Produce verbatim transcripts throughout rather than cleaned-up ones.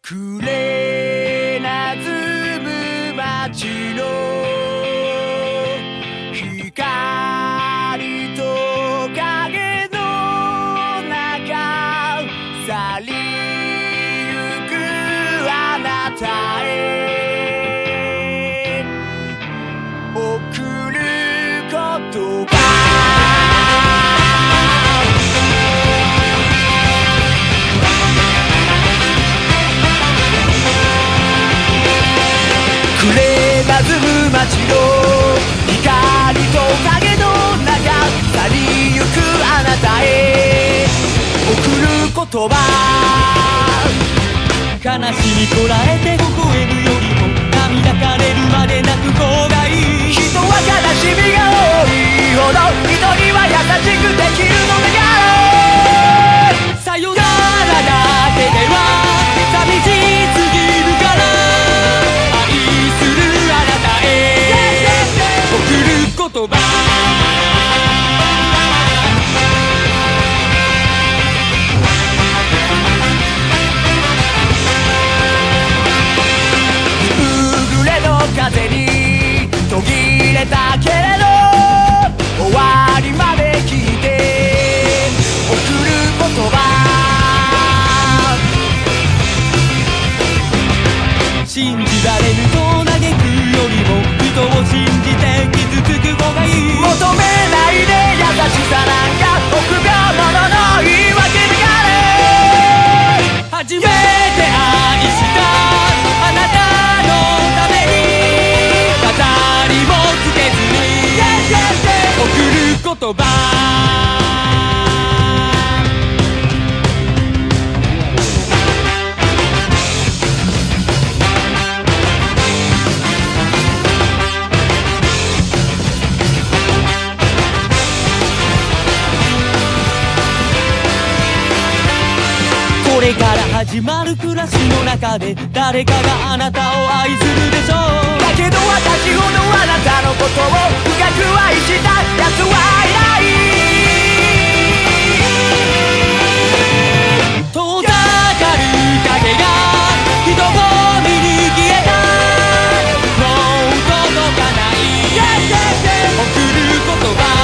暮れなずむ街の光と影の中去りゆくあなたへ送る言葉暮れなずむ街の光と影の中去りゆくあなたへ送る言葉悲しみこらえて微笑むよりも涙枯れるまで泣く方がいい。 人は悲しみが多いほど人には優しくできるのだからさよならだけでは寂しすぎるから愛するあなたへ送る言葉風に途切れたけれど終わりまで聞いて送る言葉信じられぬと嘆くよりも人を信じて傷つく方がいい。 求めないで優しさなんか臆病者の言い訳だから初めて愛したあなたのために飾りもつけずに送る言葉これから始まる暮らしの中で誰かがあなたを愛するでしょう。 だけど私ほどあなたのことを深く愛した奴はいない遠ざかる影が人混みに消えたもう届かない送る言葉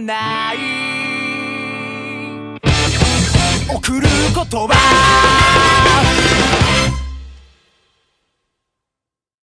送る言葉